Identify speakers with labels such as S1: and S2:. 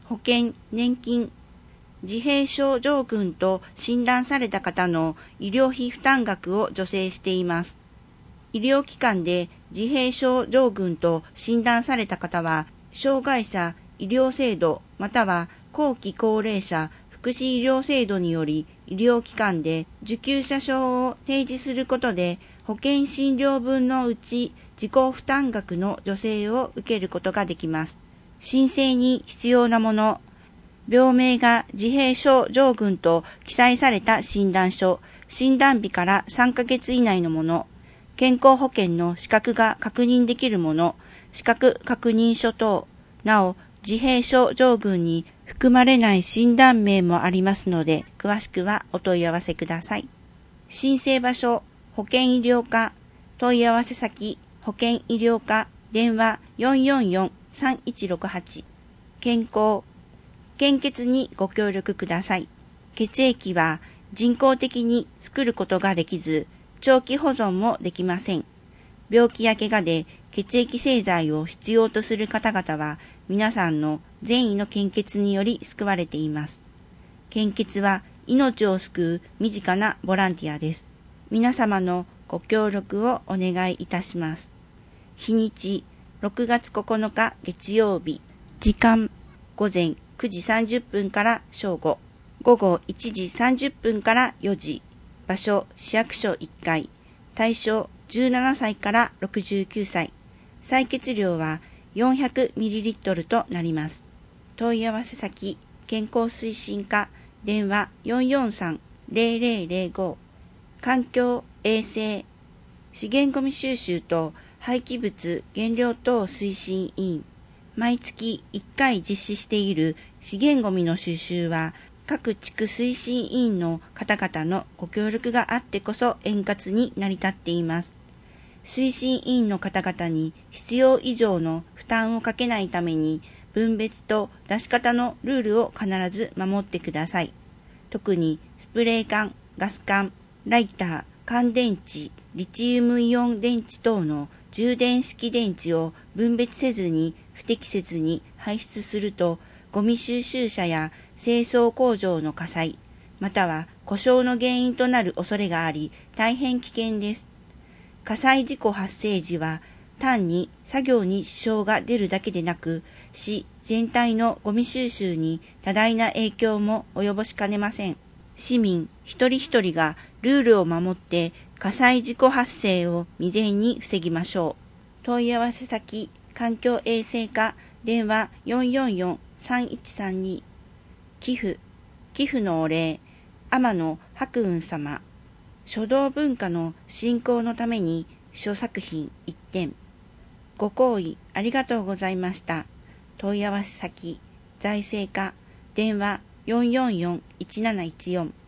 S1: 保険、年金、自閉症状群と診断された方の医療費負担額を助成しています。医療機関で自閉症状群と診断された方は、障害者医療制度または後期高齢者福祉医療制度により医療機関で受給者証を提示することで保険診療分のうち自己負担額の助成を受けることができます。申請に必要なもの、病名が自閉症状群と記載された診断書、診断日から3ヶ月以内のもの、健康保険の資格が確認できるもの、資格確認書等、なお自閉症状群に含まれない診断名もありますので、詳しくはお問い合わせください。申請場所、保険医療課、問い合わせ先、保険医療課、電話444-3168、健康、献血にご協力ください。血液は人工的に作ることができず、長期保存もできません。病気や怪我で血液製剤を必要とする方々は、皆さんの善意の献血により救われています。献血は命を救う身近なボランティアです。皆様のご協力をお願いいたします。日にち、6月9日月曜日。時間、午前9時30分から正午。午後1時30分から4時。場所、市役所1階。対象、17歳から69歳。採血量は 400ml となります。問い合わせ先、健康推進課、電話443-0005。環境衛生、資源ごみ収集と廃棄物原料等推進委員。毎月1回実施している資源ごみの収集は、各地区推進委員の方々のご協力があってこそ円滑に成り立っています。推進委員の方々に必要以上の負担をかけないために、分別と出し方のルールを必ず守ってください。特にスプレー缶、ガス缶、ライター、乾電池、リチウムイオン電池等の充電式電池を分別せずに不適切に排出すると、ゴミ収集車や清掃工場の火災、または故障の原因となる恐れがあり、大変危険です。火災事故発生時は、単に作業に支障が出るだけでなく、市全体のゴミ収集に多大な影響も及ぼしかねません。市民一人一人がルールを守って火災事故発生を未然に防ぎましょう。問い合わせ先、環境衛生課、電話444-3132。寄付のお礼、天野白雲様。書道文化の振興のために書作品1点。ご好意ありがとうございました。問い合わせ先、財政課、電話444-1714。